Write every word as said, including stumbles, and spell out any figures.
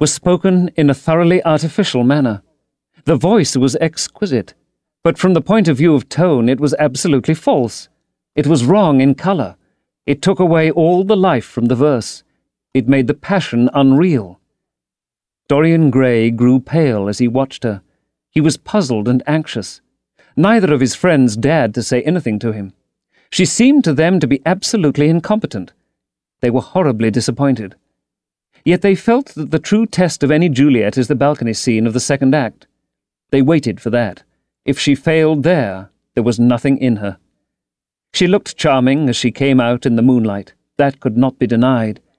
was spoken in a thoroughly artificial manner. The voice was exquisite, but from the point of view of tone it was absolutely false. It was wrong in colour. It took away all the life from the verse. It made the passion unreal. Dorian Gray grew pale as he watched her. He was puzzled and anxious. Neither of his friends dared to say anything to him. She seemed to them to be absolutely incompetent. They were horribly disappointed. Yet they felt that the true test of any Juliet is the balcony scene of the second act. They waited for that. If she failed there, there was nothing in her. She looked charming as she came out in the moonlight. That could not be denied.